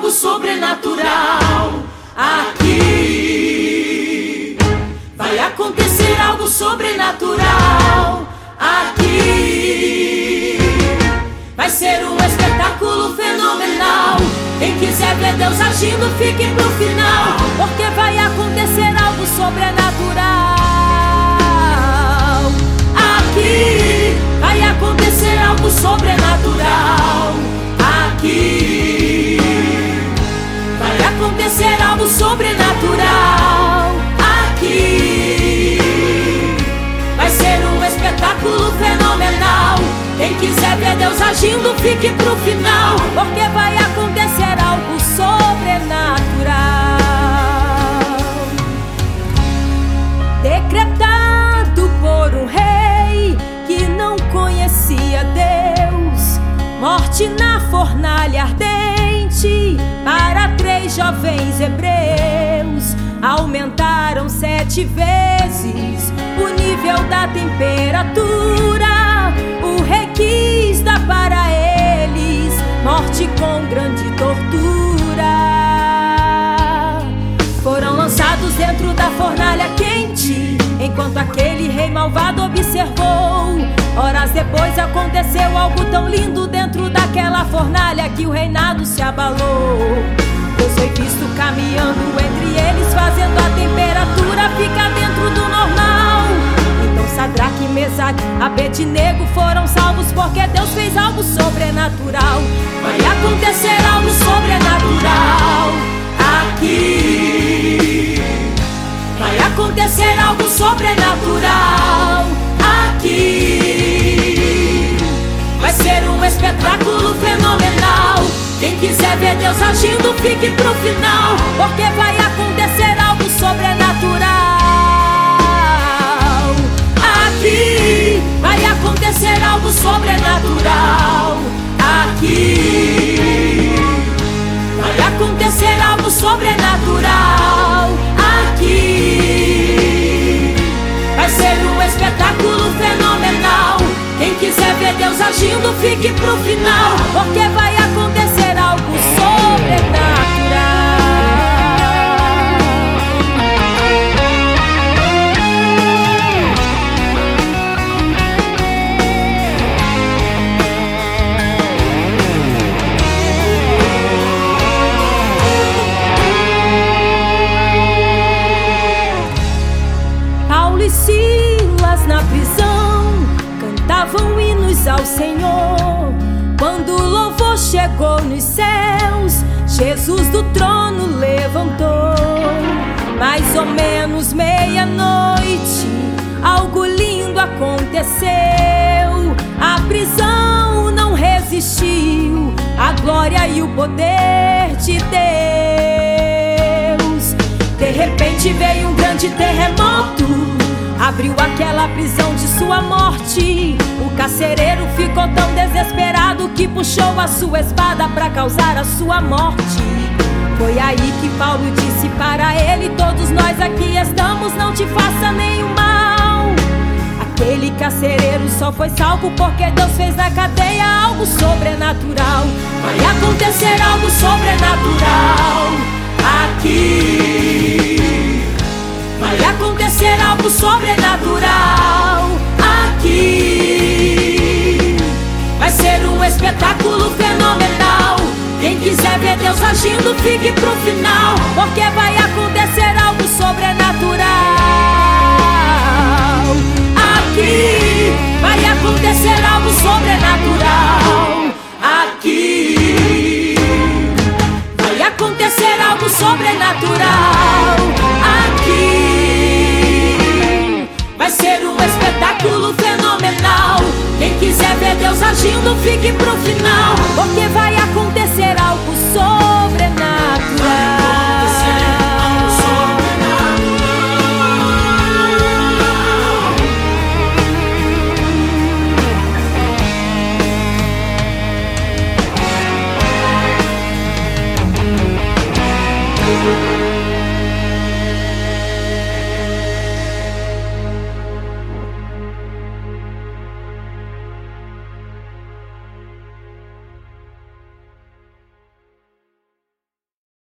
algo sobrenatural aqui. Vai acontecer algo sobrenatural aqui. Vai ser um espetáculo fenomenal. Quem quiser ver Deus agindo, fique pro final, porque vai acontecer algo sobrenatural aqui. Vai acontecer algo sobrenatural aqui. Vai acontecer algo sobrenatural aqui. Vai ser um espetáculo fenomenal. Quem quiser ver Deus agindo, fique pro final, porque vai acontecer algo sobrenatural. Decretado por um rei que não conhecia Deus, morte na fornalha ardente para 3 jovens hebreus. Aumentaram 7 vezes o nível da temperatura. O rei quis dar para eles morte com grande tortura. Foram lançados dentro da fornalha quente, enquanto aquele rei malvado observou. Horas depois aconteceu algo tão lindo dentro daquela fornalha que o reinado se abalou. Deus foi visto caminhando entre eles, fazendo a temperatura ficar dentro do normal. Então Sadraque, Mesaque, Abednego foram salvos, porque Deus fez algo sobrenatural. Vai acontecer algo sobrenatural aqui. Vai acontecer algo sobrenatural aqui. Vai ser um espetáculo fenomenal. Quem quiser ver Deus agindo, fique pro final, porque vai acontecer algo sobrenatural aqui. Vai acontecer algo sobrenatural aqui. Vai acontecer algo sobrenatural aqui. Vai ser um espetáculo fenomenal. Quem quiser ver Deus agindo, fique pro final, porque vai acontecer algo sobrenatural. Paulo e Silas na prisão cantavam hinos ao Senhor. Quando o louvor chegou nos céus, Jesus do trono levantou. Mais ou menos meia-noite, algo lindo aconteceu. A prisão não resistiu à glória e o poder de Deus. De repente veio um grande terremoto, abriu aquela prisão de sua morte. O carcereiro ficou tão desesperado que puxou a sua espada para causar a sua morte. Foi aí que Paulo disse para ele: todos nós aqui estamos, não te faça nenhum mal. Aquele carcereiro só foi salvo porque Deus fez na cadeia algo sobrenatural. Vai acontecer algo sobrenatural aqui. Vai acontecer algo sobrenatural aqui. Vai ser um espetáculo fenomenal. Quem quiser ver Deus agindo, fique pro final, porque vai acontecer algo sobrenatural aqui. Vai acontecer algo sobrenatural aqui. Vai acontecer algo sobrenatural aqui. Vai ser um espetáculo fenomenal. Quem quiser ver Deus agindo, fique pro final, porque vai acontecer algo sobrenatural.